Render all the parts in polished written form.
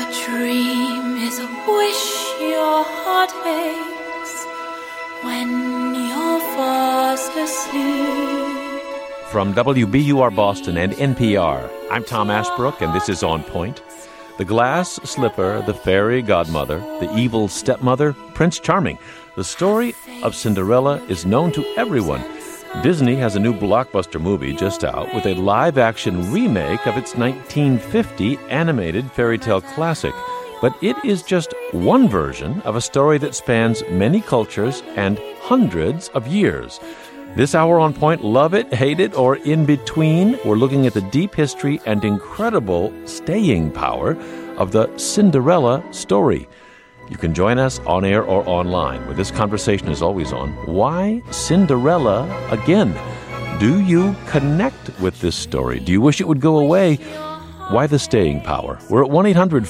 dream is a wish your heart makes when you're fast asleep. From WBUR Boston and NPR, I'm Tom Ashbrook, and this is On Point. The glass slipper, the fairy godmother, the evil stepmother, Prince Charming. The story of Cinderella is known to everyone. Disney has a new blockbuster movie just out with a live-action remake of its 1950 animated fairy tale classic. But it is just one version of a story that spans many cultures and hundreds of years. This hour on Point, love it, hate it, or in between, we're looking at the deep history and incredible staying power of the Cinderella story. You can join us on air or online, where this conversation is always on. Why Cinderella again? Do you connect with this story? Do you wish it would go away? Why the staying power? We're at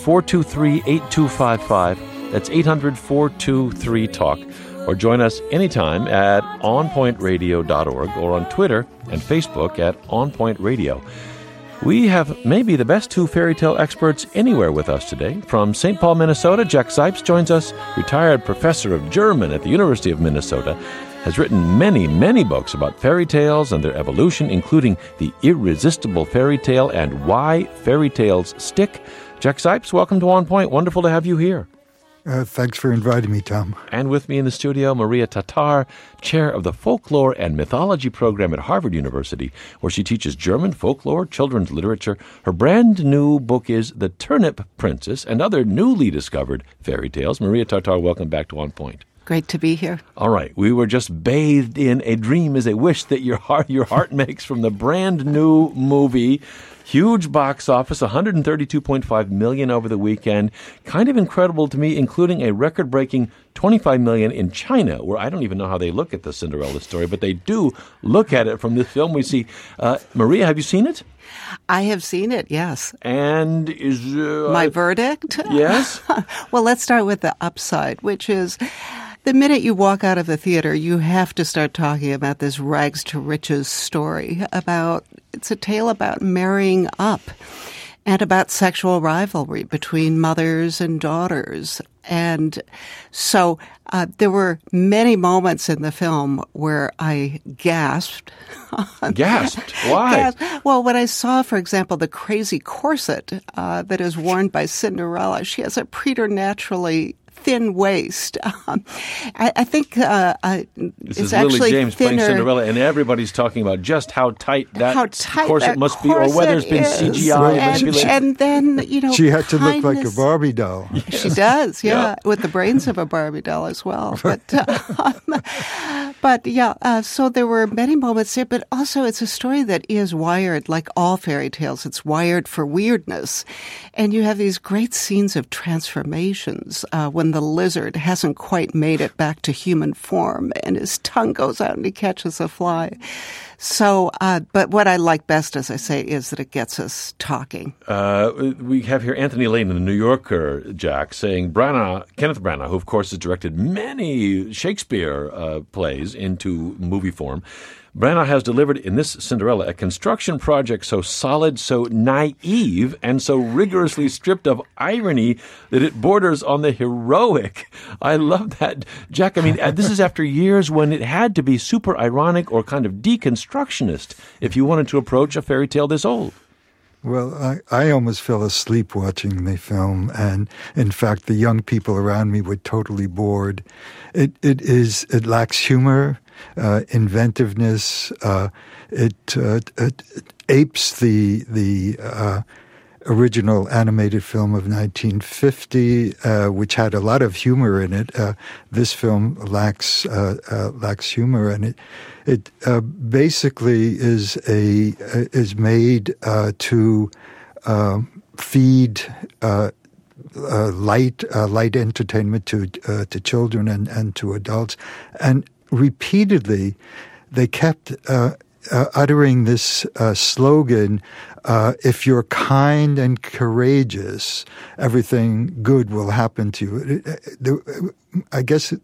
1-800-423-8255. That's 800-423-TALK. Or join us anytime at onpointradio.org or on Twitter and Facebook at onpointradio. We have maybe the best two fairy tale experts anywhere with us today. From St. Paul, Minnesota, Jack Zipes joins us, retired professor of German at the University of Minnesota, has written many, many books about fairy tales and their evolution, including The Irresistible Fairy Tale and Why Fairy Tales Stick. Jack Zipes, welcome to On Point. Wonderful to have you here. Thanks for inviting me, Tom. And with me in the studio, Maria Tatar, chair of the Folklore and Mythology program at Harvard University, where she teaches German folklore, children's literature. Her brand new book is The Turnip Princess and Other Newly Discovered Fairy Tales. Maria Tatar, welcome back to On Point. Great to be here. All right. We were just bathed in a dream is a wish that your heart makes from the brand new movie. Huge box office, $132.5 million over the weekend. Kind of incredible to me, including a record-breaking $25 million in China, where I don't even know how they look at the Cinderella story, but they do look at it from this film we see. Maria, have you seen it? I have seen it, yes. And is... My verdict? Yes? Well, let's start with the upside, which is... The minute you walk out of the theater, you have to start talking about this rags to riches story it's a tale about marrying up and about sexual rivalry between mothers and daughters. And so there were many moments in the film where I gasped. Gasped? Why? Well, when I saw, for example, the crazy corset that is worn by Cinderella, she has a preternaturally thin waist. I think this is actually Lily James thinner. playing Cinderella, and everybody's talking about just how tight that corset must be, or whether it's been CGI manipulated. And then, she had to look like a Barbie doll. She does, yeah, with the brains of a Barbie doll as well. So there were many moments there, but also it's a story that is wired, like all fairy tales, it's wired for weirdness. And you have these great scenes of transformations when the lizard hasn't quite made it back to human form and his tongue goes out and he catches a fly. So, but what I like best, as I say, is that it gets us talking. We have here Anthony Lane in the New Yorker, Jack, saying Kenneth Branagh, who of course has directed many Shakespeare plays into movie form, Branagh has delivered in this Cinderella a construction project so solid, so naive, and so rigorously stripped of irony that it borders on the heroic. I love that, Jack. I mean, this is after years when it had to be super ironic or kind of deconstructionist if you wanted to approach a fairy tale this old. Well, I almost fell asleep watching the film, and in fact, the young people around me were totally bored. It lacks humor, inventiveness. It apes the original animated film of 1950, which had a lot of humor in it. This film lacks humor, and it basically is made to feed light entertainment to children and to adults, and repeatedly they kept uttering this slogan, if you're kind and courageous, everything good will happen to you. I guess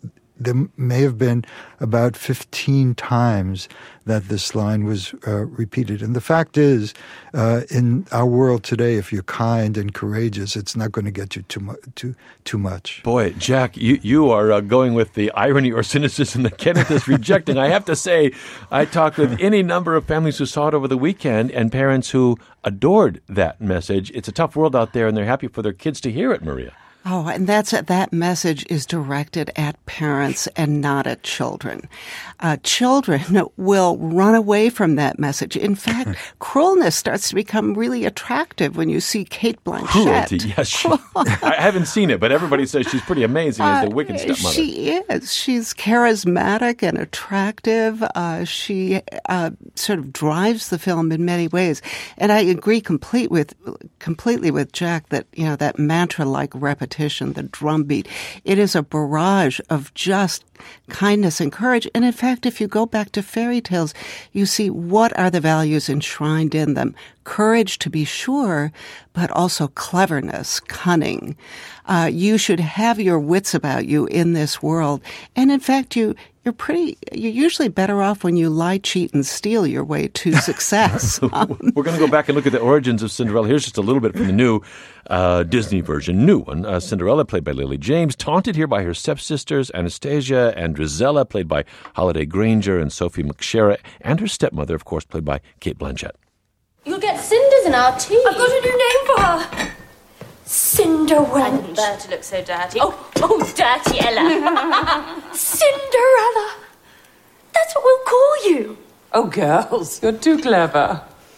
there may have been about 15 times that this line was repeated. And the fact is, in our world today, if you're kind and courageous, it's not going to get you too much. Boy, Jack, you are going with the irony or cynicism that Kenneth is rejecting. I have to say, I talked with any number of families who saw it over the weekend and parents who adored that message. It's a tough world out there, and they're happy for their kids to hear it, Maria. Oh, and that message is directed at parents and not at children. Children will run away from that message. In fact, cruelness starts to become really attractive when you see Cate Blanchett. Cruelty, yes. I haven't seen it, but everybody says she's pretty amazing as the wicked stepmother. She is. She's charismatic and attractive. She sort of drives the film in many ways. And I agree completely with Jack that, that mantra-like repetition, the drumbeat, it is a barrage of just kindness and courage. And in fact, if you go back to fairy tales, you see what are the values enshrined in them. Courage, to be sure, but also cleverness, cunning. You should have your wits about you in this world. And in fact, you're usually better off when you lie, cheat, and steal your way to success. We're going to go back and look at the origins of Cinderella. Here's just a little bit from the new Disney version, new one. Cinderella, played by Lily James, taunted here by her stepsisters, Anastasia and Drizella, played by Holiday Granger and Sophie McSherry, and her stepmother, of course, played by Cate Blanchett. You'll get cinders in our tea. I've got a new name for her. Cinderwench. I didn't bear to look so dirty. Oh, dirty Ella. Cinderella. That's what we'll call you. Oh, girls, you're too clever.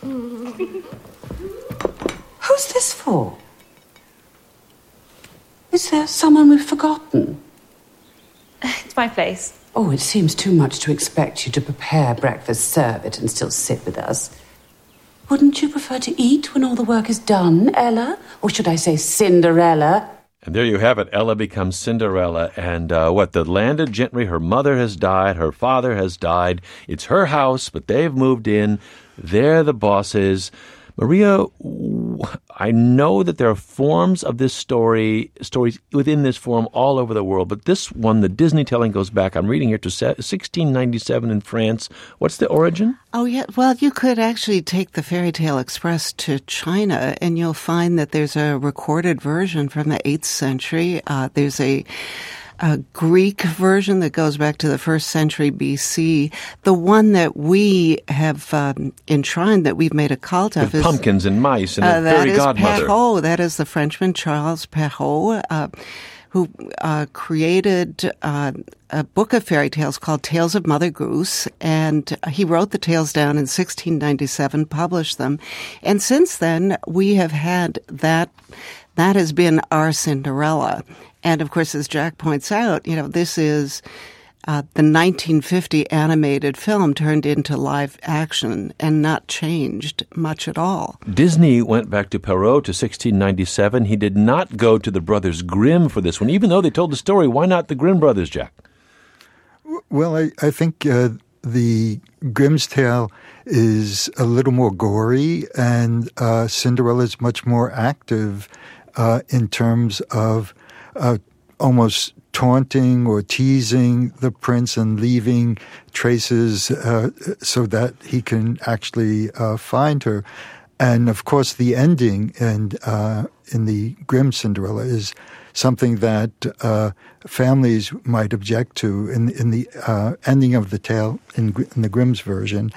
Who's this for? Is there someone we've forgotten? It's my place. Oh, it seems too much to expect you to prepare breakfast, serve it, and still sit with us. Wouldn't you prefer to eat when all the work is done, Ella? Or should I say Cinderella? And there you have it. Ella becomes Cinderella. And the landed gentry, her mother has died, her father has died. It's her house, but they've moved in. They're the bosses. Maria, I know that there are forms of this stories within this form all over the world, but this one, the Disney telling, goes back, I'm reading here, to 1697 in France. What's the origin? Oh, yeah. Well, you could actually take the Fairy Tale Express to China, and you'll find that there's a recorded version from the 8th century. There's a Greek version that goes back to the 1st century BC. The one that we have enshrined, that we've made a cult of, with is pumpkins and mice and a fairy godmother. Perrault. That is the Frenchman Charles Perrault, who created a book of fairy tales called Tales of Mother Goose, and he wrote the tales down in 1697, published them, and since then we have had that. That has been our Cinderella. And of course, as Jack points out, this is the 1950 animated film turned into live action and not changed much at all. Disney went back to Perrault to 1697. He did not go to the Brothers Grimm for this one, even though they told the story. Why not the Grimm brothers, Jack? Well, I think the Grimm's tale is a little more gory, and Cinderella is much more active in terms of almost taunting or teasing the prince and leaving traces so that he can actually find her. And of course, the ending in the Grimm Cinderella is something that families might object to. In the ending of the tale in the Grimm's version,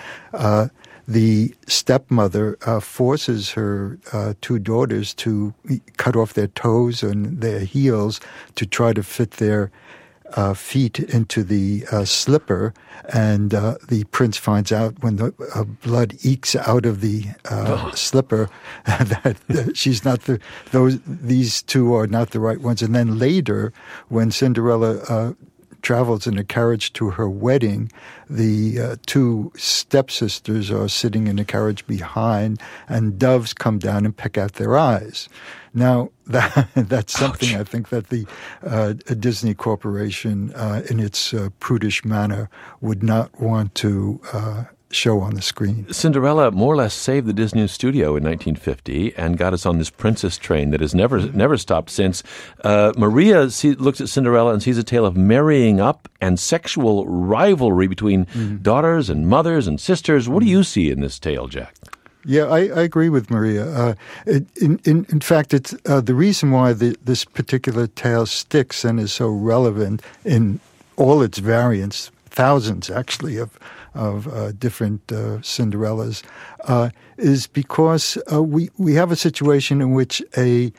the stepmother forces her two daughters to cut off their toes and their heels to try to fit their feet into the slipper, and the prince finds out when the blood ekes out of the slipper that she's not these two are not the right ones. And then later, when Cinderella travels in a carriage to her wedding, the two stepsisters are sitting in a carriage behind, and doves come down and peck out their eyes. Now, that's something I think that the Disney Corporation, in its prudish manner, would not want to show on the screen. Cinderella more or less saved the Disney studio in 1950 and got us on this princess train that has never stopped since. Maria looks at Cinderella and sees a tale of marrying up and sexual rivalry between daughters and mothers and sisters. What do you see in this tale, Jack? Yeah, I agree with Maria. In fact, it's the reason why this particular tale sticks and is so relevant in all its variants, thousands actually of different Cinderellas, is because we have a situation in which a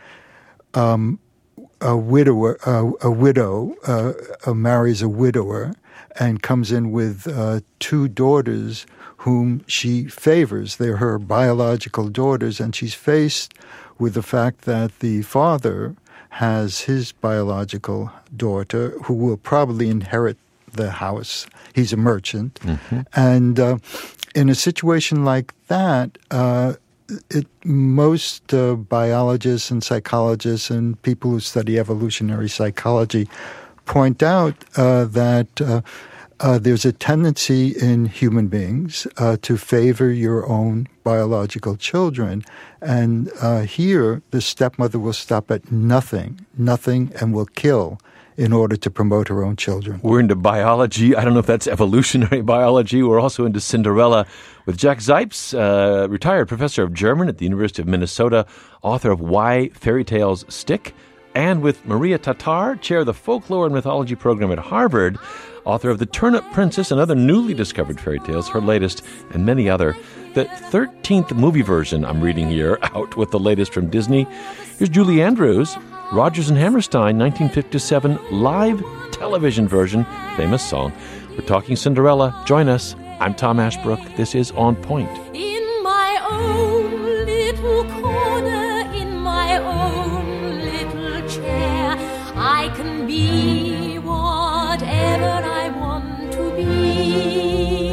widow marries a widower and comes in with two daughters whom she favors. They're her biological daughters, and she's faced with the fact that the father has his biological daughter who will probably inherit the house. He's a merchant. And in a situation like that, most biologists and psychologists and people who study evolutionary psychology point out that there's a tendency in human beings to favor your own biological children. And here, the stepmother will stop at nothing, and will kill in order to promote her own children. We're into biology. I don't know if that's evolutionary biology. We're also into Cinderella with Jack Zipes, retired professor of German at the University of Minnesota, author of Why Fairy Tales Stick, and with Maria Tatar, chair of the Folklore and Mythology program at Harvard, author of The Turnip Princess and Other Newly Discovered Fairy Tales, her latest, and many other. The 13th movie version I'm reading here, out with the latest from Disney. Here's Julie Andrews, Rodgers and Hammerstein, 1957 live television version, famous song. We're talking Cinderella. Join us. I'm Tom Ashbrook. This is On Point. In my own little corner, in my own little chair, I can be whatever I want to be.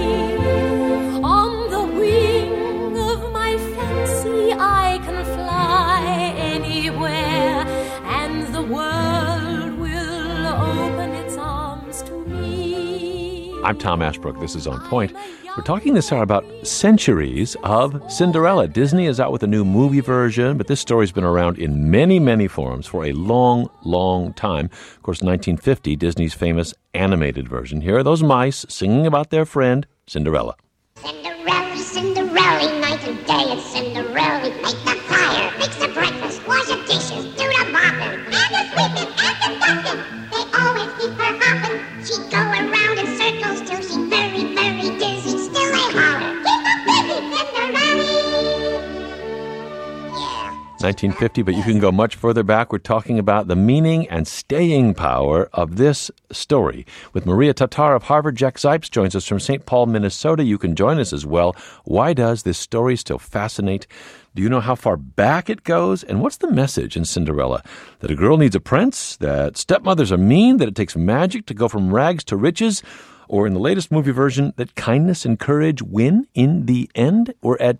On the wing of my fancy, I can fly anywhere, and the world will open its arms to me. I'm Tom Ashbrook. This is On Point. We're talking this hour about centuries of Cinderella. Disney is out with a new movie version, but this story's been around in many, many forms for a long, long time. Of course, 1950, Disney's famous animated version. Here are those mice singing about their friend, Cinderella. Cinderella, Cinderella, night and day it's Cinderella. Make the fire, fix the breakfast, wash the dishes, do the mopping, and the sweeping, and the dusting. They always keep her hopping. She'd go around in circles till she's very, very dizzy. Still they holler, keep her busy, Cinderella. Yeah. 1950, but you can go much further back. We're talking about the meaning and staying power of this story. With Maria Tatar of Harvard, Jack Zipes joins us from St. Paul, Minnesota. You can join us as well. Why does this story still fascinate? Do you know how far back it goes? And what's the message in Cinderella? That a girl needs a prince? That stepmothers are mean? That it takes magic to go from rags to riches? Or in the latest movie version, that kindness and courage win in the end? We're at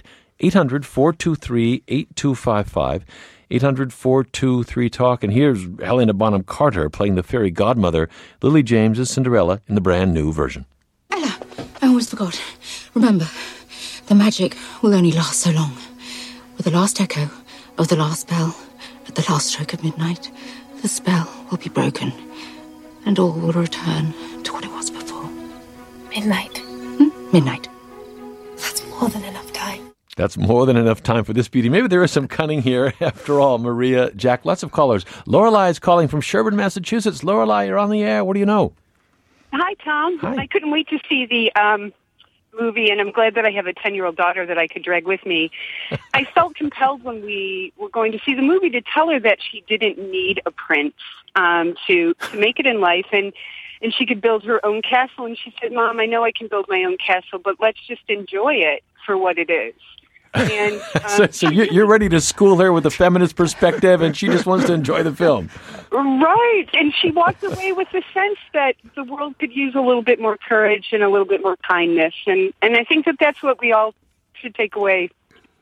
800-423-8255, 800-423-TALK. And here's Helena Bonham Carter playing the fairy godmother, Lily James's Cinderella, in the brand new version. Ella, I almost forgot. Remember, the magic will only last so long. With the last echo of the last bell at the last stroke of midnight, the spell will be broken, and all will return to what it was before. Midnight. Midnight. That's more than enough time. That's more than enough time for this beauty. Maybe there is some cunning here after all. Maria, Jack, lots of callers. Lorelei is calling from Sherburne, Massachusetts. Lorelei, you're on the air. What do you know? Hi, Tom. Hi. I couldn't wait to see the movie, and I'm glad that I have a 10-year-old daughter that I could drag with me. I felt compelled when we were going to see the movie to tell her that she didn't need a prince to make it in life, and she could build her own castle. And she said, Mom, I know I can build my own castle, but let's just enjoy it for what it is. And So you're ready to school her with a feminist perspective, and she just wants to enjoy the film. Right. And she walked away with the sense that the world could use a little bit more courage and a little bit more kindness. And I think that that's what we all should take away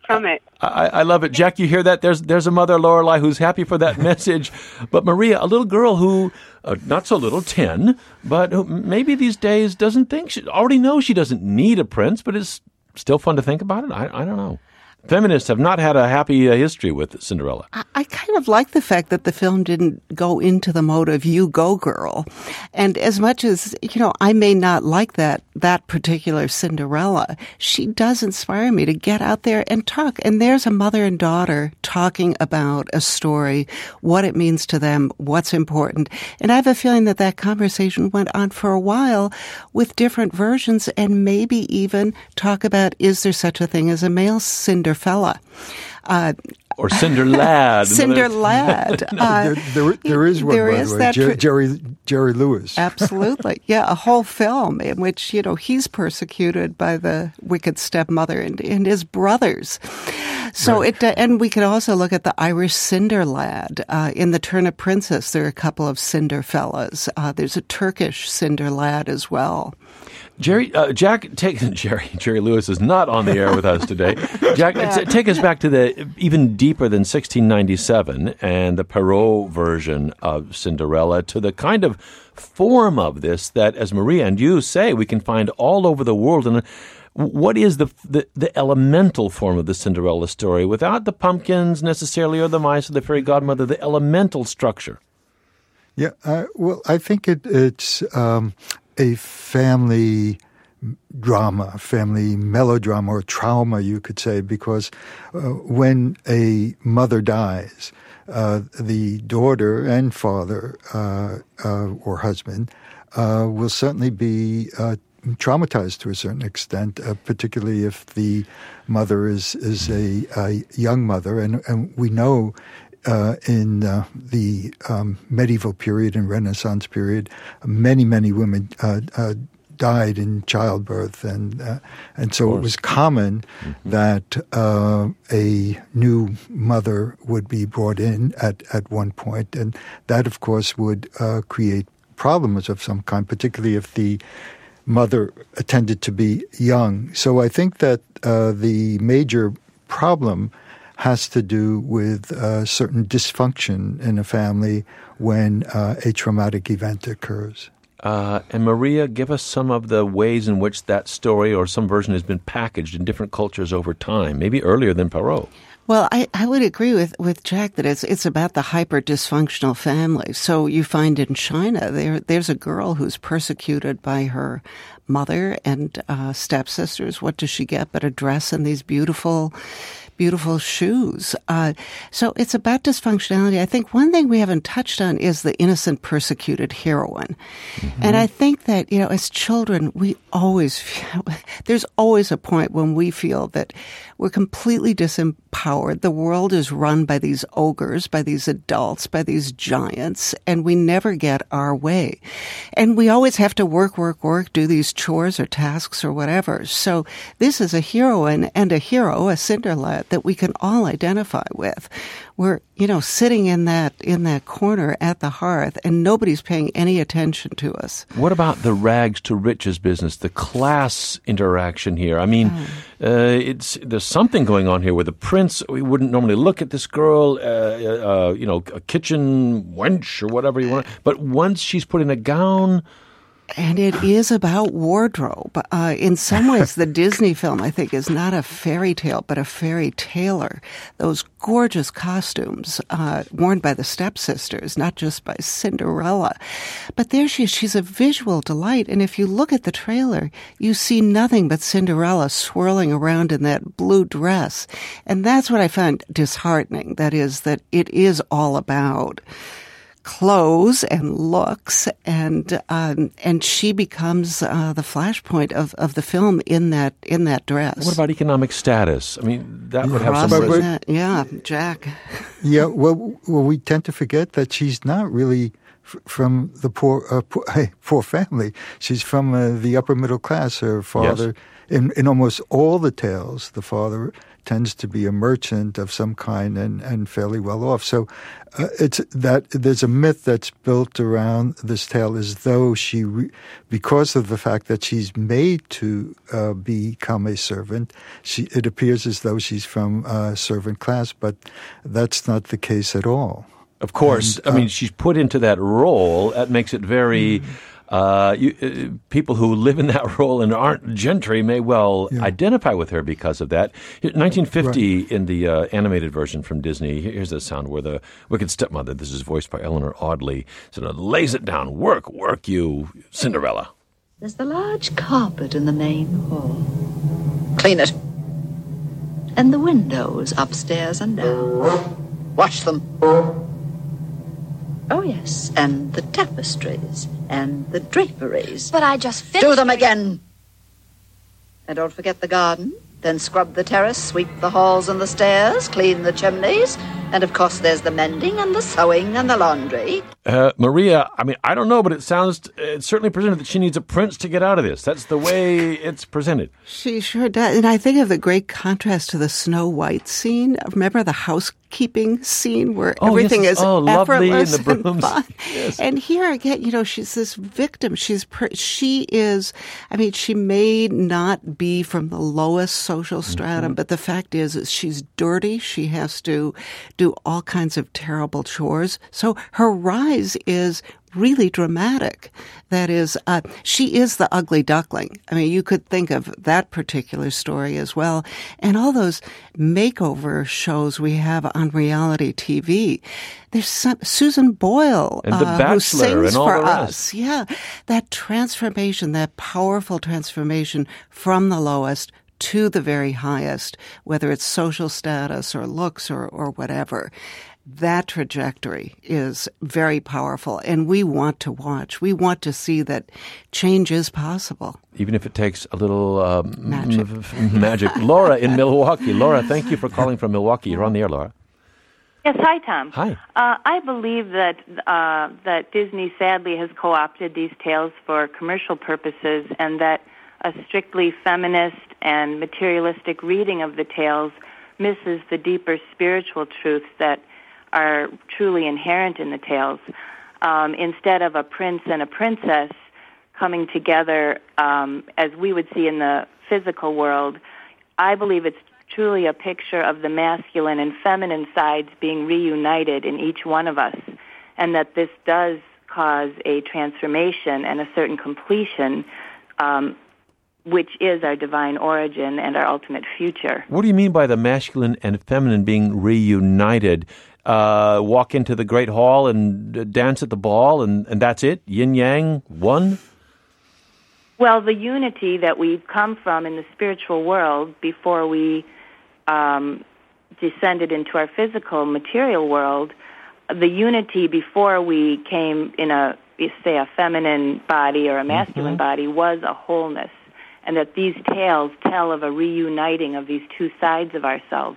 from it. I love it. Jack, you hear that? There's a mother, Lorelei, who's happy for that message. But Maria, a little girl who, not so little, 10, but who maybe these days doesn't think, she already knows she doesn't need a prince, but it's still fun to think about it. I don't know. Feminists have not had a happy history with Cinderella. I kind of like the fact that the film didn't go into the mode of you go girl. And as much as, I may not like that particular Cinderella, she does inspire me to get out there and talk. And there's a mother and daughter talking about a story, what it means to them, what's important. And I have a feeling that conversation went on for a while with different versions and maybe even talk about, is there such a thing as a male Cinderfella? Or Cinder Lad. Cinder Lad. There is one, by the way, Jerry Lewis. Absolutely. Yeah, a whole film in which, he's persecuted by the wicked stepmother and his brothers. So right. And we could also look at the Irish Cinder Lad. In The Turnip Princess, there are a couple of Cinderfellas. There's a Turkish Cinder Lad as well. Jerry Lewis is not on the air with us today. Jack, take us back to the even deeper than 1697 and the Perrault version of Cinderella, to the kind of form of this that, as Maria and you say, we can find all over the world. And what is the elemental form of the Cinderella story, without the pumpkins necessarily or the mice or the fairy godmother, the elemental structure? Yeah, well, I think it's a family drama, family melodrama, or trauma, you could say, because when a mother dies, the daughter and father or husband will certainly be traumatized to a certain extent, particularly if the mother is a young mother. And we know in the medieval period and Renaissance period, many women died in childbirth, and so it was common that a new mother would be brought in at one point, and that, of course, would create problems of some kind, particularly if the mother tended to be young. So I think that the major problem has to do with certain dysfunction in a family when a traumatic event occurs. And Maria, give us some of the ways in which that story or some version has been packaged in different cultures over time, maybe earlier than Perrault. Well, I would agree with Jack that it's about the hyper-dysfunctional family. So you find in China, there's a girl who's persecuted by her mother and stepsisters. What does she get but a dress and these beautiful shoes? So it's about dysfunctionality. I think one thing we haven't touched on is the innocent persecuted heroine. Mm-hmm. And I think that, as children, there's always a point when we feel that we're completely disempowered. The world is run by these ogres, by these adults, by these giants, and we never get our way. And we always have to work, do these chores or tasks or whatever. So this is a heroine and a hero, a Cinderella, that we can all identify with. We're, sitting in that corner at the hearth, and nobody's paying any attention to us. What about the rags to riches business, the class interaction here? I mean, there's something going on here where the prince, we wouldn't normally look at this girl, a kitchen wench or whatever you want. But once she's put in a gown. And it is about wardrobe. In some ways, the Disney film, I think, is not a fairy tale, but a fairy tailor. Those gorgeous costumes worn by the stepsisters, not just by Cinderella. But there she's a visual delight. And if you look at the trailer, you see nothing but Cinderella swirling around in that blue dress. And that's what I found disheartening. That is, that it is all about clothes and looks, and she becomes the flashpoint of the film in that dress. What about economic status? I mean, that would have some. Yeah, Jack. Yeah, well, we tend to forget that she's not really from the poor family. She's from the upper middle class. Her father, in almost all the tales, the father tends to be a merchant of some kind and fairly well off. So it's that there's a myth that's built around this tale as though because of the fact that she's made to become a servant, it appears as though she's from servant class, but that's not the case at all. Of course. I mean, she's put into that role. That makes it very... people who live in that role and aren't gentry may well identify with her because of that. 1950, in the animated version from Disney, here's the sound where the wicked stepmother, this is voiced by Eleanor Audley, sort of lays it down. Work, you, Cinderella. There's the large carpet in the main hall. Clean it. And the windows upstairs and down. Wash them. Oh, yes, and the tapestries and the draperies. But I just finished. Do them again. And don't forget the garden. Then scrub the terrace, sweep the halls and the stairs, clean the chimneys. And, of course, there's the mending and the sewing and the laundry. Maria, I mean, I don't know, but it's certainly presented that she needs a prince to get out of this. That's the way it's presented. She sure does. And I think of the great contrast to the Snow White scene. Remember the housekeeping scene where everything is effortless and the brooms. And fun? Yes. And here again, she's this victim. She may not be from the lowest social stratum, but the fact is she's dirty. She has to do all kinds of terrible chores. So her rise is really dramatic. That is, she is the ugly duckling. I mean, you could think of that particular story as well. And all those makeover shows we have on reality TV. There's Susan Boyle, and The Bachelor, who sings and all for the rest. us. Yeah, that transformation, that powerful transformation from the lowest to the very highest, whether it's social status or looks or whatever. That trajectory is very powerful, and we want to watch. We want to see that change is possible. Even if it takes a little magic. Laura in Milwaukee. Laura, thank you for calling from Milwaukee. You're on the air, Laura. Yes, hi, Tom. Hi. I believe that Disney sadly has co-opted these tales for commercial purposes, and that a strictly feminist and materialistic reading of the tales misses the deeper spiritual truths that are truly inherent in the tales. Instead of a prince and a princess coming together as we would see in the physical world, I believe it's truly a picture of the masculine and feminine sides being reunited in each one of us, and that this does cause a transformation and a certain completion, which is our divine origin and our ultimate future. What do you mean by the masculine and feminine being reunited? Walk into the Great Hall and dance at the ball, and that's it? Yin-yang, one? Well, the unity that we've come from in the spiritual world before we descended into our physical material world, the unity before we came in a feminine body or a masculine body was a wholeness, and that these tales tell of a reuniting of these two sides of ourselves.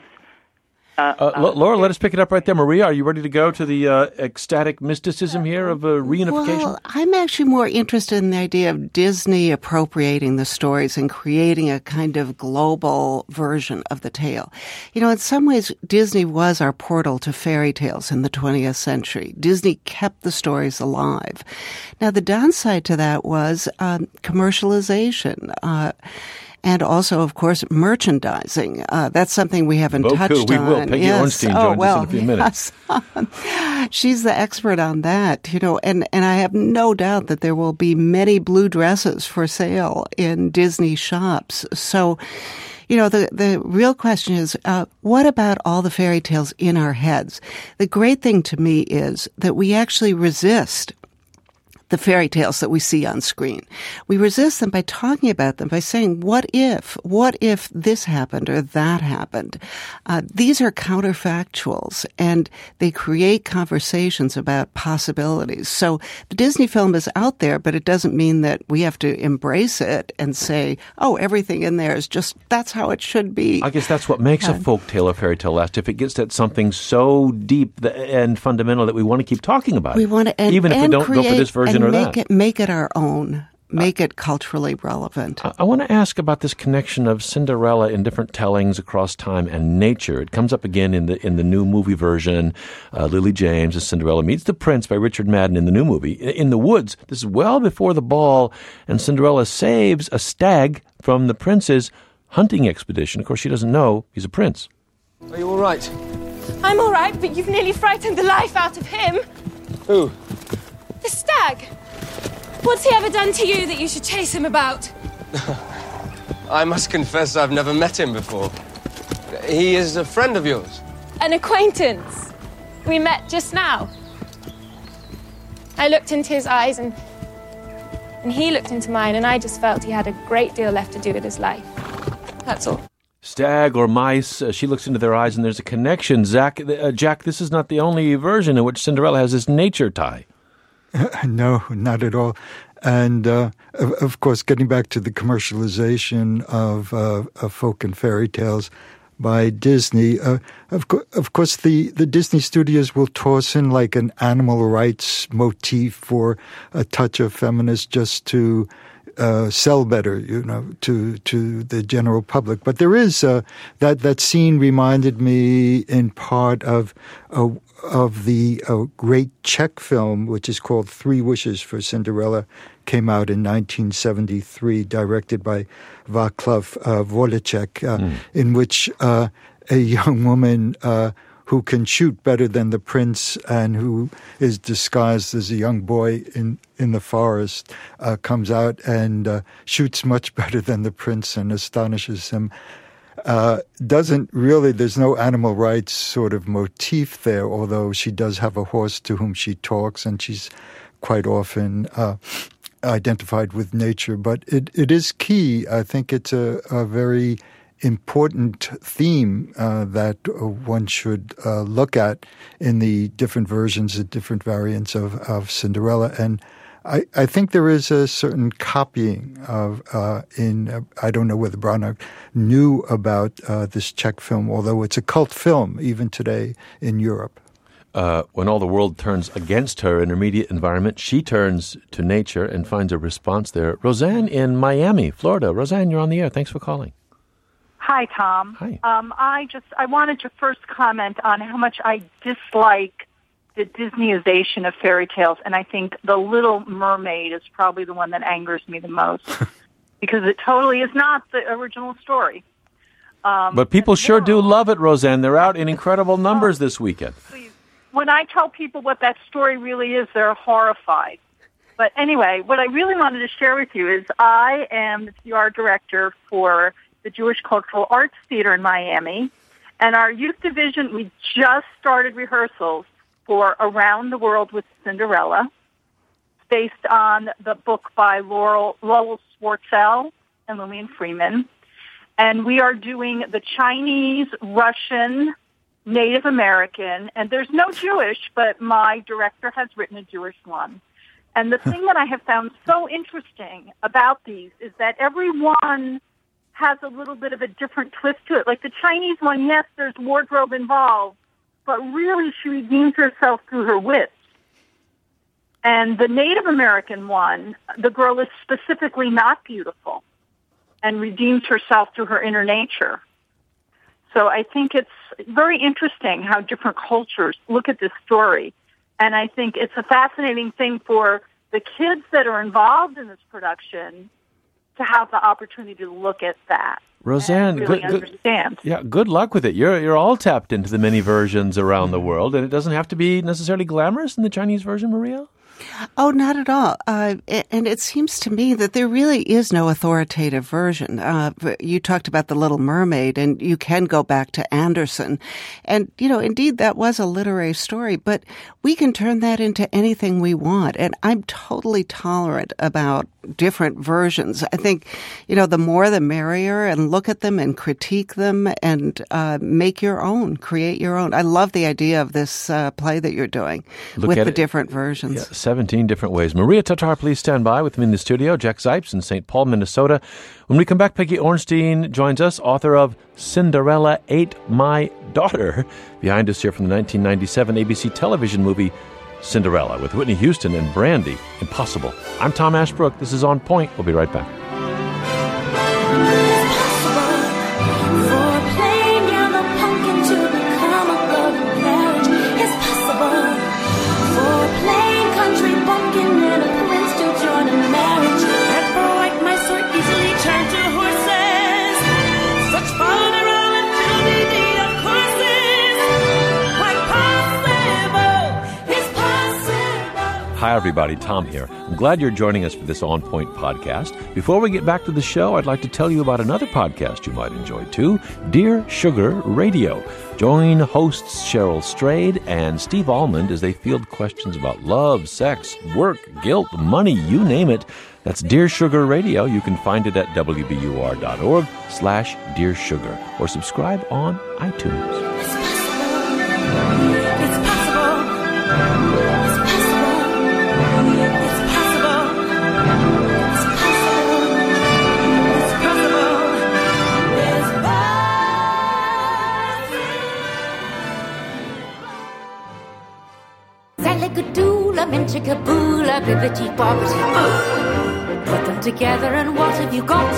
Laura, let us pick it up right there. Maria, are you ready to go to the ecstatic mysticism here of reunification? Well, I'm actually more interested in the idea of Disney appropriating the stories and creating a kind of global version of the tale. In some ways, Disney was our portal to fairy tales in the 20th century. Disney kept the stories alive. Now, the downside to that was commercialization. And also, of course, merchandising. That's something we haven't touched on. We will. Peggy Ornstein joins us in a few minutes. Yes. She's the expert on that, and I have no doubt that there will be many blue dresses for sale in Disney shops. So, the real question is, what about all the fairy tales in our heads? The great thing to me is that we actually resist the fairy tales that we see on screen. We resist them by talking about them, by saying, what if this happened or that happened? These are counterfactuals, and they create conversations about possibilities. So the Disney film is out there, but it doesn't mean that we have to embrace it and say, oh, everything in there is just, that's how it should be. I guess that's what makes a folk tale or fairy tale last. If it gets at something so deep and fundamental that we want to keep talking about it. We want to, even if we don't go for this version or that. Make it our own. make it culturally relevant. I want to ask about this connection of Cinderella in different tellings across time and nature. It comes up again in the new movie version. Lily James as Cinderella meets the prince by Richard Madden in the new movie. In the woods, this is well before the ball, and Cinderella saves a stag from the prince's hunting expedition. Of course, she doesn't know he's a prince. Are you all right? I'm all right, but you've nearly frightened the life out of him. Who? The stag. What's he ever done to you that you should chase him about? I must confess I've never met him before. He is a friend of yours? An acquaintance. We met just now. I looked into his eyes and he looked into mine, and I just felt he had a great deal left to do with his life. That's all. Stag or mice, she looks into their eyes and there's a connection. Jack, this is not the only version in which Cinderella has this nature tie. No, not at all. And, of course, getting back to the commercialization of folk and fairy tales by Disney, of course, the Disney studios will toss in like an animal rights motif or a touch of feminist just to sell better, to the general public. But there is that scene reminded me in part of the great Czech film, which is called Three Wishes for Cinderella, came out in 1973, directed by Václav Voleček, in which a young woman who can shoot better than the prince and who is disguised as a young boy in the forest comes out and shoots much better than the prince and astonishes him. There's no animal rights sort of motif there, although she does have a horse to whom she talks, and she's quite often identified with nature. But it is key. I think it's a very important theme that one should look at in the different versions, the different variants of Cinderella. And I think there is a certain copying of I don't know whether Branagh knew about this Czech film, although it's a cult film even today in Europe. When all the world turns against her intermediate environment, she turns to nature and finds a response there. Roseanne in Miami, Florida. Roseanne, you're on the air. Thanks for calling. Hi, Tom. Hi. I wanted to first comment on how much I dislike the Disneyization of fairy tales, and I think The Little Mermaid is probably the one that angers me the most because it totally is not the original story. But people sure do love it, Roseanne. They're out in incredible numbers this weekend. When I tell people what that story really is, they're horrified. But anyway, what I really wanted to share with you is I am the PR director for the Jewish Cultural Arts Theater in Miami, and our youth division, we just started rehearsals for Around the World with Cinderella, based on the book by Lowell Swartzell and Lillian Freeman. And we are doing the Chinese, Russian, Native American, and there's no Jewish, but my director has written a Jewish one. And the thing that I have found so interesting about these is that every one has a little bit of a different twist to it. Like the Chinese one, yes, there's wardrobe involved, but really she redeems herself through her wits. And the Native American one, the girl is specifically not beautiful and redeems herself through her inner nature. So I think it's very interesting how different cultures look at this story. And I think it's a fascinating thing for the kids that are involved in this production to have the opportunity to look at that. Roseanne, really understand. Good luck with it. You're all tapped into the many versions around the world, and it doesn't have to be necessarily glamorous in the Chinese version, Maria? Oh, not at all. And it seems to me that there really is no authoritative version. You talked about The Little Mermaid, and you can go back to Anderson. And, indeed, that was a literary story, but we can turn that into anything we want. And I'm totally tolerant about different versions. I think, the more the merrier, and look at them and critique them and make your own, create your own. I love the idea of this play that you're doing with the different versions. Yeah, 17 different ways. Maria Tatar, please stand by with me in the studio. Jack Zipes in St. Paul, Minnesota. When we come back, Peggy Ornstein joins us, author of Cinderella Ate My Daughter. Behind us here from the 1997 ABC television movie Cinderella with Whitney Houston and Brandy, Impossible. I'm Tom Ashbrook. This is On Point. We'll be right back. Hi, everybody. Tom here. I'm glad you're joining us for this On Point podcast. Before we get back to the show, I'd like to tell you about another podcast you might enjoy, too, Dear Sugar Radio. Join hosts Cheryl Strayed and Steve Almond as they field questions about love, sex, work, guilt, money, you name it. That's Dear Sugar Radio. You can find it at wbur.org/Dear Sugar or subscribe on iTunes. Bibbidi-bobbidi, bibbidi-bobbidi-boo. Put them together and what have you got?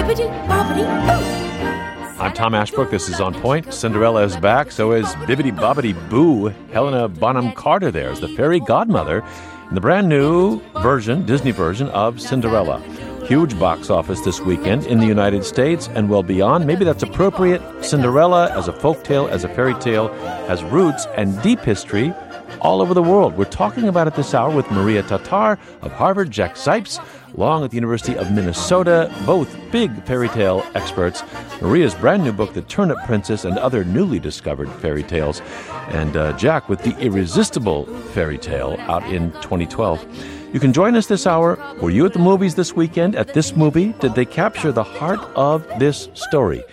Bibbidi-bobbidi-boo. I'm Tom Ashbrook. This is On Point. Cinderella is back. So is Bibbidi Bobbidi Boo. Helena Bonham Carter there is the fairy godmother in the brand new version, Disney version of Cinderella. Huge box office this weekend in the United States and well beyond. Maybe that's appropriate. Cinderella as a folktale, as a fairy tale, has roots and deep history all over the world. We're talking about it this hour with Maria Tatar of Harvard, Jack Zipes, along at the University of Minnesota, both big fairy tale experts. Maria's brand new book, The Turnip Princess and Other Newly Discovered Fairy Tales, and Jack with The Irresistible Fairy Tale out in 2012. You can join us this hour. Were you at the movies this weekend? At this movie, did they capture the heart of this story?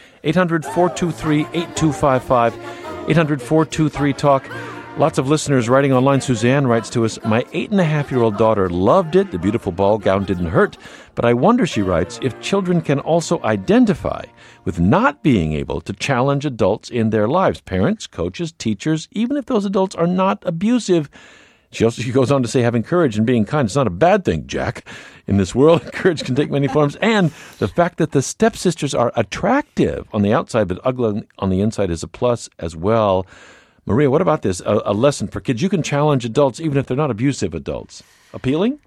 800-423-8255, 800-423-TALK. Lots of listeners writing online. Suzanne writes to us, my 8.5-year-old daughter loved it. The beautiful ball gown didn't hurt. But I wonder, she writes, if children can also identify with not being able to challenge adults in their lives. Parents, coaches, teachers, even if those adults are not abusive. She goes on to say, having courage and being kind is not a bad thing, Jack. In this world, courage can take many forms. And the fact that the stepsisters are attractive on the outside but ugly on the inside is a plus as well. Maria, what about this? A lesson for kids. You can challenge adults even if they're not abusive adults. Appealing?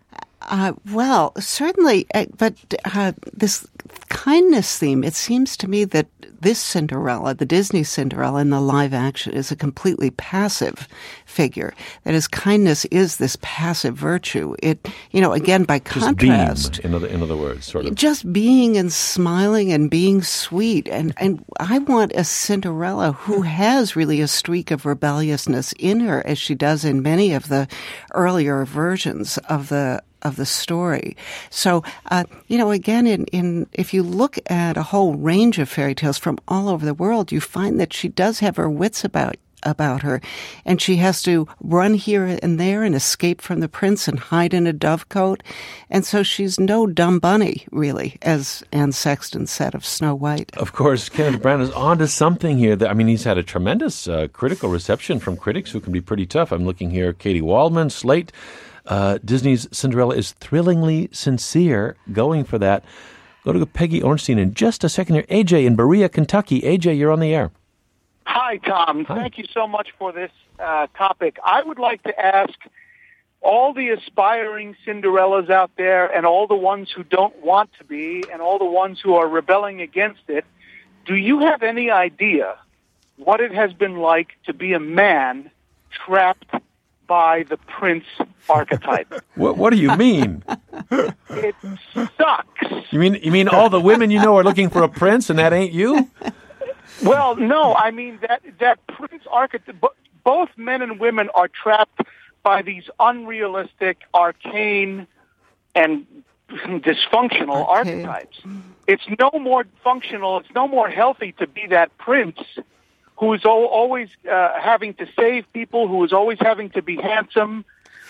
Well, certainly, but this kindness theme, it seems to me that this Cinderella, the Disney Cinderella in the live action, is a completely passive figure. That is, kindness is this passive virtue. It, again, by contrast. Just beam, in other words, sort of. Just being and smiling and being sweet. And I want a Cinderella who has really a streak of rebelliousness in her, as she does in many of the earlier versions of the story. So, again, if you look at a whole range of fairy tales from all over the world, you find that she does have her wits about her, and she has to run here and there and escape from the prince and hide in a dovecote. And so she's no dumb bunny, really, as Anne Sexton said of Snow White. Of course, Kenneth Branagh is on to something here. He's had a tremendous critical reception from critics who can be pretty tough. I'm looking here, Katie Waldman, Slate. Disney's Cinderella is thrillingly sincere, going for that. Go to Peggy Ornstein in just a second here. AJ in Berea, Kentucky. AJ, you're on the air. Hi, Tom. Hi. Thank you so much for this topic. I would like to ask all the aspiring Cinderellas out there and all the ones who don't want to be and all the ones who are rebelling against it, do you have any idea what it has been like to be a man trapped by the prince archetype? What do you mean? It sucks. You mean all the women you know are looking for a prince and that ain't you? Well, no, I mean that prince archetype, both men and women are trapped by these unrealistic, arcane, and dysfunctional archetypes. It's no more functional, it's no more healthy to be that prince who is always having to save people, who is always having to be handsome,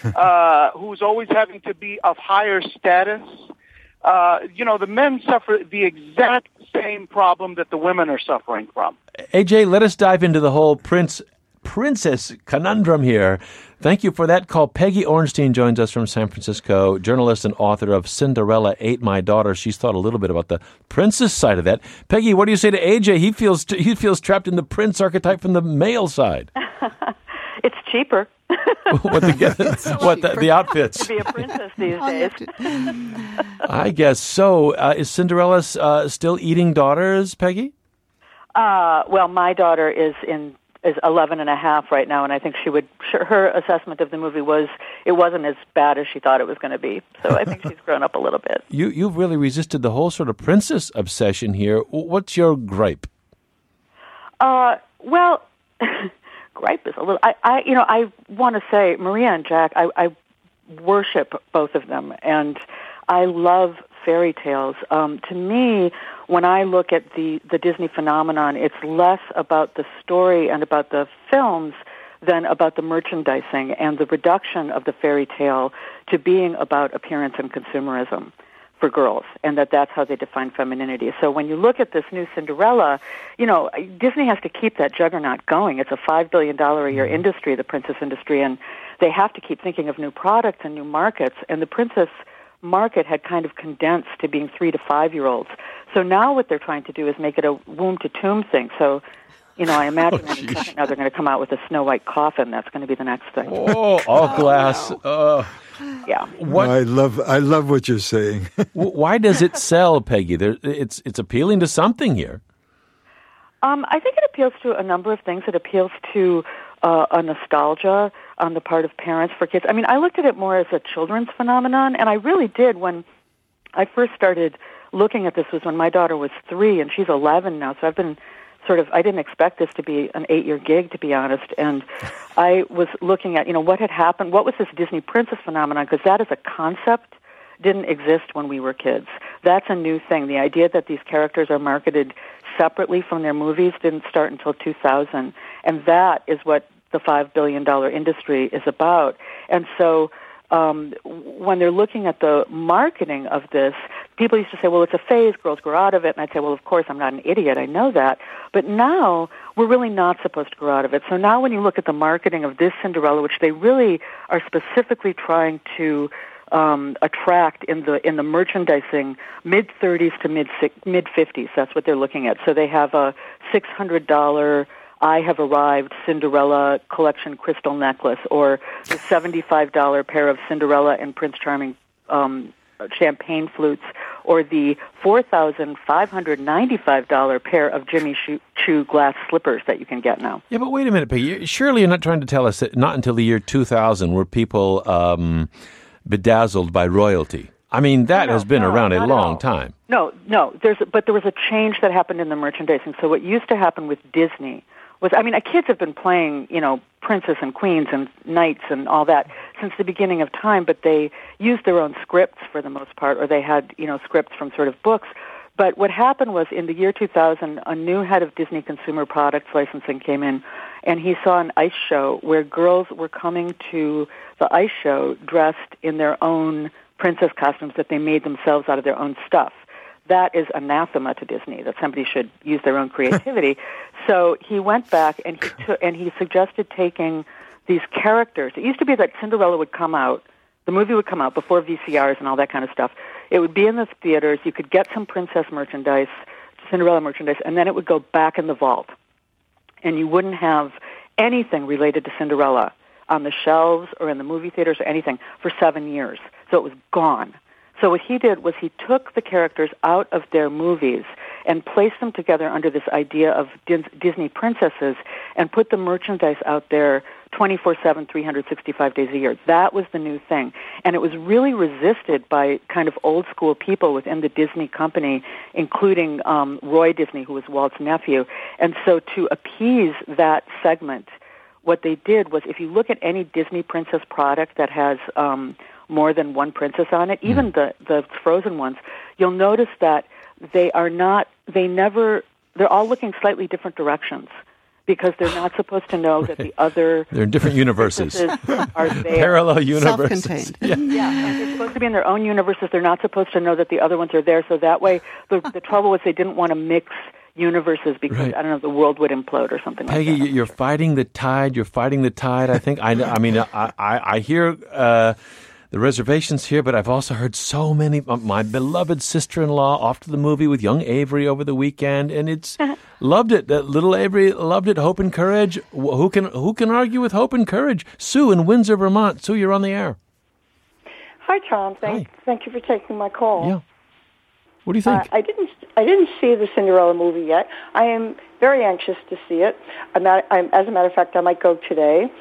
who is always having to be of higher status. The men suffer the exact same problem that the women are suffering from. AJ, let us dive into the whole prince princess conundrum here. Thank you for that call. Peggy Ornstein joins us from San Francisco, journalist and author of Cinderella Ate My Daughter. She's thought a little bit about the princess side of that. Peggy, what do you say to AJ? He feels trapped in the prince archetype from the male side. It's cheaper. The outfits. To be a princess these days. I guess so. Is Cinderella still eating daughters, Peggy? Well, my daughter is 11 and a half right now, and I think her assessment of the movie was it wasn't as bad as she thought it was going to be. So I think she's grown up a little bit. You've really resisted the whole sort of princess obsession here. What's your gripe? Well, gripe is a little. I want to say Maria and Jack. I worship both of them, and I love fairy tales. To me, when I look at the Disney phenomenon, it's less about the story and about the films than about the merchandising and the reduction of the fairy tale to being about appearance and consumerism for girls, and that's how they define femininity. So when you look at this new Cinderella, Disney has to keep that juggernaut going. It's a $5 billion a year industry, the princess industry, and they have to keep thinking of new products and new markets, and the princess market had kind of condensed to being 3 to 5 year olds. So now what they're trying to do is make it a womb to tomb thing. So, I imagine in a second now they're going to come out with a Snow White coffin. That's going to be the next thing. Oh, all glass. Yeah. I love what you're saying. Why does it sell, Peggy? It's appealing to something here. I think it appeals to a number of things. It appeals to a nostalgia on the part of parents for kids. I mean, I looked at it more as a children's phenomenon, and I really did when I first started looking at this was when my daughter was 3, and she's 11 now, so I've been I didn't expect this to be an 8-year gig, to be honest, and I was looking at, what had happened, what was this Disney princess phenomenon, because that as a concept didn't exist when we were kids. That's a new thing. The idea that these characters are marketed separately from their movies didn't start until 2000, and that is what the $5 billion industry is about. And so when they're looking at the marketing of this, people used to say, well, it's a phase, girls grow out of it. And I'd say, well, of course, I'm not an idiot, I know that. But now we're really not supposed to grow out of it. So now when you look at the marketing of this Cinderella, which they really are specifically trying to attract in the merchandising, mid-30s to mid-50s, that's what they're looking at. So they have a $600 I Have Arrived Cinderella collection crystal necklace, or the $75 pair of Cinderella and Prince Charming champagne flutes, or the $4,595 pair of Jimmy Choo glass slippers that you can get now. Yeah, but wait a minute, Peggy. Surely you're not trying to tell us that not until the year 2000 were people bedazzled by royalty. I mean, that has been around a long time. No. But there was a change that happened in the merchandising. So what used to happen with Disney was, kids have been playing, princess and queens and knights and all that since the beginning of time, but they used their own scripts for the most part, or they had, scripts from sort of books. But what happened was in the year 2000, a new head of Disney Consumer Products Licensing came in, and he saw an ice show where girls were coming to the ice show dressed in their own princess costumes that they made themselves out of their own stuff. That is anathema to Disney, that somebody should use their own creativity. So he went back and he suggested taking these characters. It used to be that Cinderella would come out, the movie would come out before VCRs and all that kind of stuff. It would be in the theaters. You could get some princess merchandise, Cinderella merchandise, and then it would go back in the vault. And you wouldn't have anything related to Cinderella on the shelves or in the movie theaters or anything for 7 years. So it was gone. So what he did was he took the characters out of their movies and placed them together under this idea of Disney princesses and put the merchandise out there 24/7, 365 days a year. That was the new thing. And it was really resisted by kind of old school people within the Disney company, including Roy Disney, who was Walt's nephew. And so to appease that segment, what they did was, if you look at any Disney princess product that has more than one princess on it, even the Frozen ones, you'll notice that they're all looking slightly different directions, because they're not supposed to know that the other... They're in different universes. Are there. Parallel universes. Self-contained. Yeah, they're supposed to be in their own universes. They're not supposed to know that the other ones are there, so that way the trouble was they didn't want to mix universes because, Right. I don't know, the world would implode or something Peggy, like that. you're fighting the tide. You're fighting the tide. I think. I hear the reservations here, but I've also heard so many. My beloved sister-in-law off to the movie with young Avery over the weekend, and it's loved it. That little Avery loved it. Hope and courage. Who can argue with hope and courage? Sue in Windsor, Vermont. Sue, you're on the air. Hi, Tom. Thank you for taking my call. Yeah. What do you think? I didn't see the Cinderella movie yet. I am very anxious to see it. As a matter of fact, I might go today.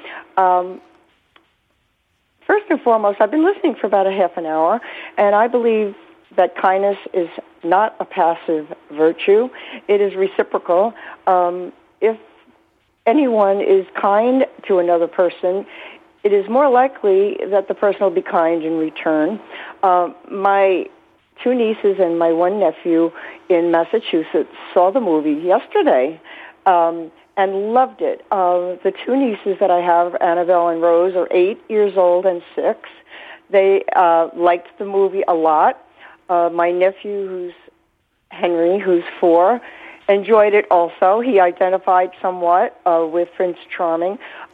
First and foremost, I've been listening for about a half an hour, and I believe that kindness is not a passive virtue. It is reciprocal. If anyone is kind to another person, it is more likely that the person will be kind in return. My 2 nieces and my 1 nephew in Massachusetts saw the movie yesterday and loved it. The 2 nieces that I have, Annabelle and Rose, are 8 years old and 6. They liked the movie a lot. My nephew, Henry, who's 4, enjoyed it also. He identified somewhat with Prince Charming.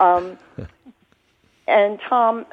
And Tom,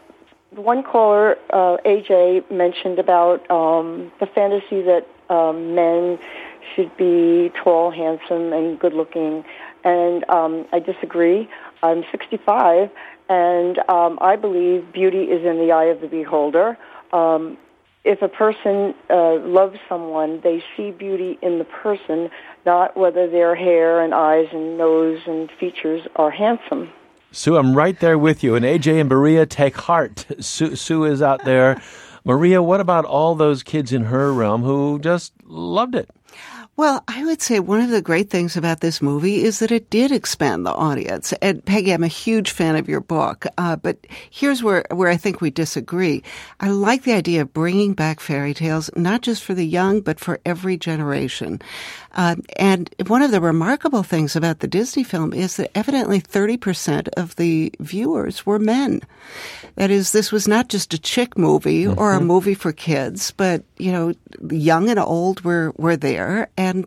one caller, AJ, mentioned about the fantasy that men should be tall, handsome, and good-looking. And I disagree. I'm 65, and I believe beauty is in the eye of the beholder. If a person loves someone, they see beauty in the person, not whether their hair and eyes and nose and features are handsome. Sue, I'm right there with you. And AJ and Maria, take heart. Sue is out there. Maria, what about all those kids in her realm who just loved it? Well, I would say one of the great things about this movie is that it did expand the audience. And Peggy, I'm a huge fan of your book, but here's where I think we disagree. I like the idea of bringing back fairy tales, not just for the young, but for every generation. And one of the remarkable things about the Disney film is that evidently 30% of the viewers were men. That is, this was not just a chick movie or a movie for kids, but, you know, young and old were there.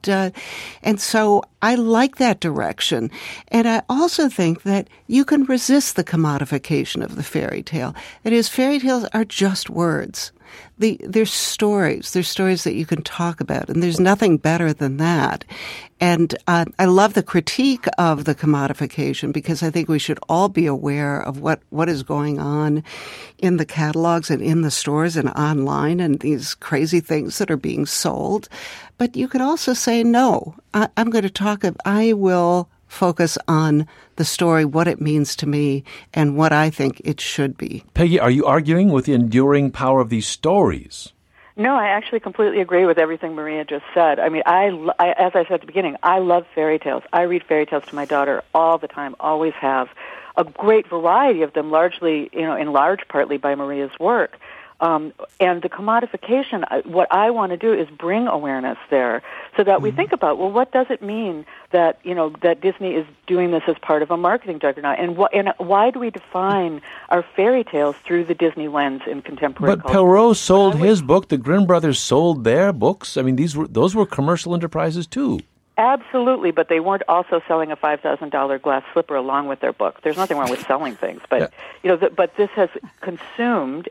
And so I like that direction. And I also think that you can resist the commodification of the fairy tale. That is, fairy tales are just words. They're stories. They're stories that you can talk about, and there's nothing better than that. And I love the critique of the commodification because I think we should all be aware of what is going on in the catalogs and in the stores and online and these crazy things that are being sold. But you could also say, no, I'm going to talk of, I will focus on the story, what it means to me, and what I think it should be. Peggy, are you arguing with the enduring power of these stories? No, I actually completely agree with everything Maria just said. I mean, I as I said at the beginning, I love fairy tales. I read fairy tales to my daughter all the time, always have. A great variety of them, largely, in large partly by Maria's work. And the commodification, what I want to do is bring awareness there so that we think about, well, what does it mean that, that Disney is doing this as part of a marketing juggernaut? And why do we define our fairy tales through the Disney lens in contemporary culture? But Perrault sold his book. The Grimm brothers sold their books. I mean, those were commercial enterprises, too. Absolutely, but they weren't also selling a $5,000 glass slipper along with their book. There's nothing wrong with selling things, but but this has consumed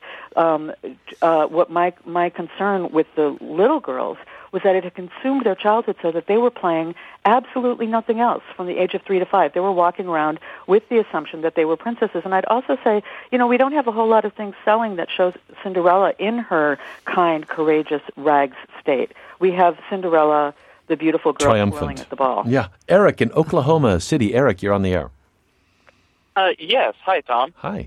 what my concern with the little girls was that it had consumed their childhood so that they were playing absolutely nothing else from the age of 3 to 5. They were walking around with the assumption that they were princesses. And I'd also say, we don't have a whole lot of things selling that shows Cinderella in her kind, courageous rags state. We have Cinderella, the beautiful girl twirling at the ball. Yeah. Eric in Oklahoma City. Eric, you're on the air. Yes. Hi, Tom. Hi.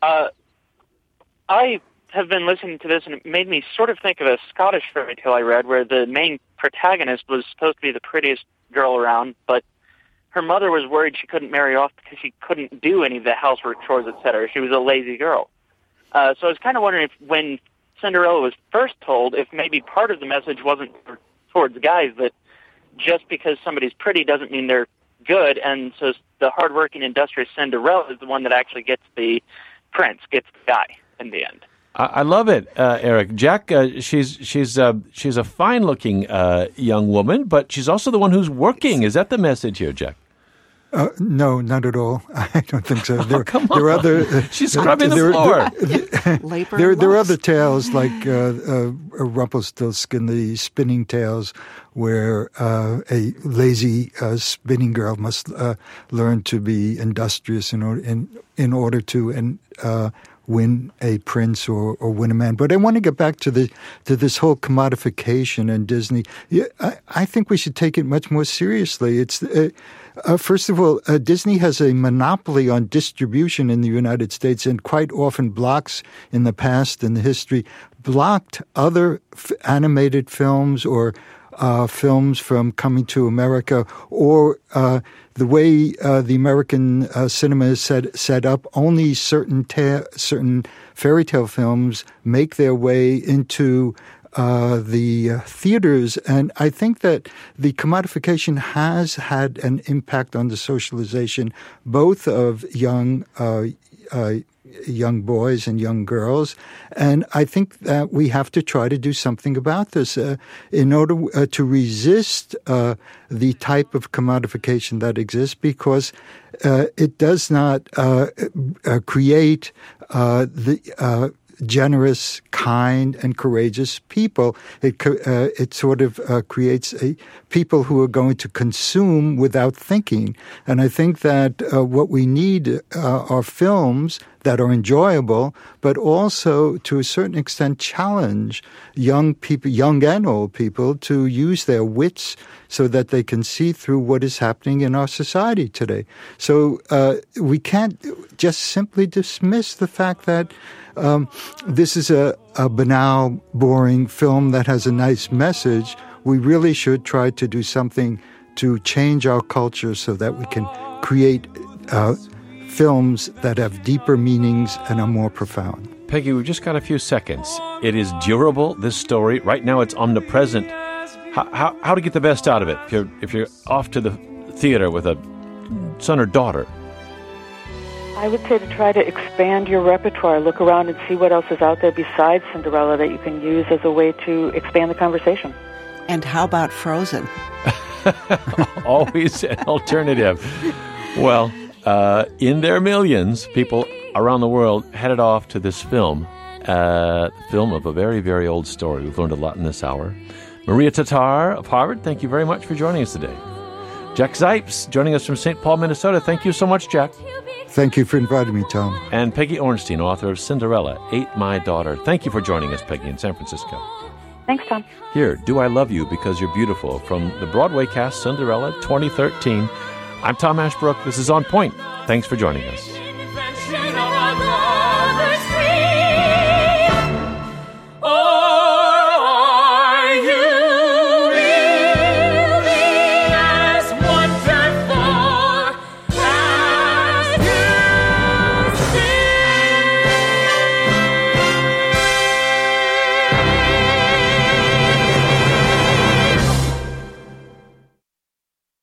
I have been listening to this, and it made me sort of think of a Scottish fairy tale I read where the main protagonist was supposed to be the prettiest girl around, but her mother was worried she couldn't marry off because she couldn't do any of the housework chores, etc. She was a lazy girl. So I was kind of wondering if when Cinderella was first told, if maybe part of the message wasn't towards guys that just because somebody's pretty doesn't mean they're good, and so the hardworking, industrious Cinderella is the one that actually gets the prince, gets the guy in the end. I love it, Eric. Jack, she's a fine-looking young woman, but she's also the one who's working. Is that the message here, Jack? No, not at all. I don't think so. Come on. There are other. She's scrubbing the floor. There are other tales like Rumpelstiltskin, the spinning tales, where a lazy spinning girl must learn to be industrious in order to win a prince or win a man. But I want to get back to this whole commodification in Disney. Yeah, I think we should take it much more seriously. It's first of all, Disney has a monopoly on distribution in the United States, and quite often blocks in the past, in the history, blocked other animated films or films from coming to America, or the way the American cinema is set up. Only certain fairy tale films make their way into the theaters, and I think that the commodification has had an impact on the socialization both of young boys and young girls, and I think that we have to try to do something about this in order to resist the type of commodification that exists, because it does not create the generous, kind, and courageous people. It sort of creates people who are going to consume without thinking. And I think that what we need are films that are enjoyable, but also to a certain extent challenge young people, young and old people, to use their wits so that they can see through what is happening in our society today. So we can't just simply dismiss the fact that this is a banal, boring film that has a nice message. We really should try to do something to change our culture so that we can create films that have deeper meanings and are more profound. Peggy, we've just got a few seconds. It is durable, this story. Right now it's omnipresent. How to get the best out of it if you're off to the theater with a son or daughter? I would say to try to expand your repertoire. Look around and see what else is out there besides Cinderella that you can use as a way to expand the conversation. And how about Frozen? Always an alternative. Well, in their millions, people around the world headed off to this film of a very, very old story. We've learned a lot in this hour. Maria Tatar of Harvard, thank you very much for joining us today. Jack Zipes joining us from St. Paul, Minnesota. Thank you so much, Jack. Thank you for inviting me, Tom. And Peggy Ornstein, author of Cinderella, Ate My Daughter. Thank you for joining us, Peggy, in San Francisco. Thanks, Tom. Here, Do I Love You Because You're Beautiful, from the Broadway cast Cinderella 2013. I'm Tom Ashbrook. This is On Point. Thanks for joining us.